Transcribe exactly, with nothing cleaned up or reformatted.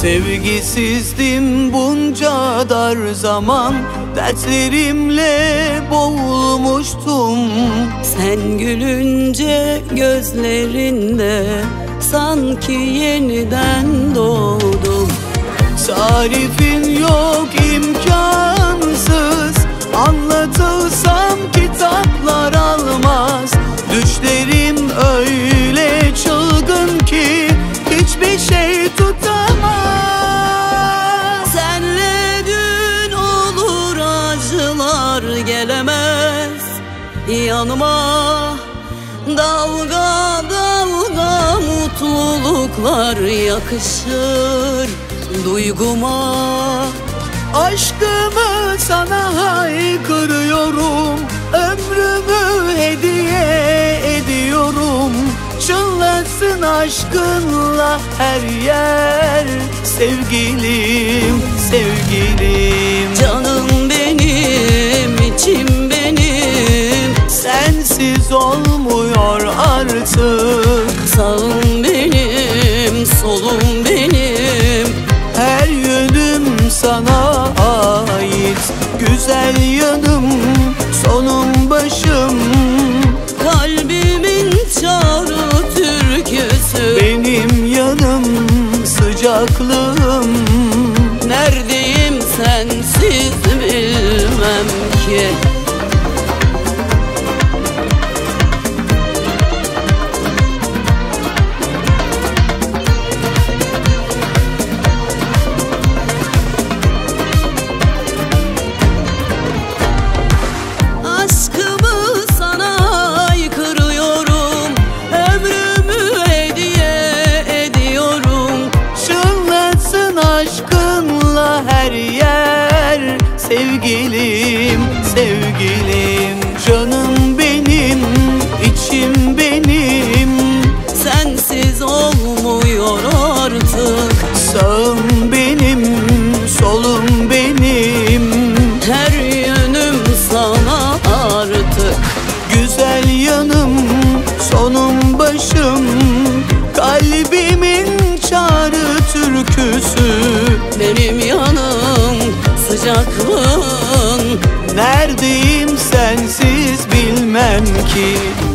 Sevgisizdim bunca dar zaman, dertlerimle boğulmuştum. Sen gülünce gözlerinde sanki yeniden doğdum. Tarifin yok, imkansız, anlatılsam kitaplar almaz. Düşlerim öyle çılgın ki hiçbir şey tutamaz. Senle dün olur acılar gelemez yanıma, dalga dalga mutluluklar yakışır duyguma. Aşkımı sana haykırıyorum, ömrümü hediye ediyorum. Çınlasın aşkınla her yer, sevgilim, sevgilim. Canım benim, içim benim, sensiz olmuyor artık. sağım benim, solum benim, her yönüm sana ait. Güzel yanım, sonum başım, kalbimin çağrı türküsü. benim yanım, sıcaklığım. Neredeyim sensiz bilmem ki. Her yer, sevgilim, sevgilim. Canım benim, içim benim, sensiz olmuyor artık. sağım benim, solum benim, her yönüm sana artık. güzel yanım, sonum başım, kalbimin çağrı türküsü. Benim yanım, sıcaklığın. Neredeyim sensiz bilmem ki.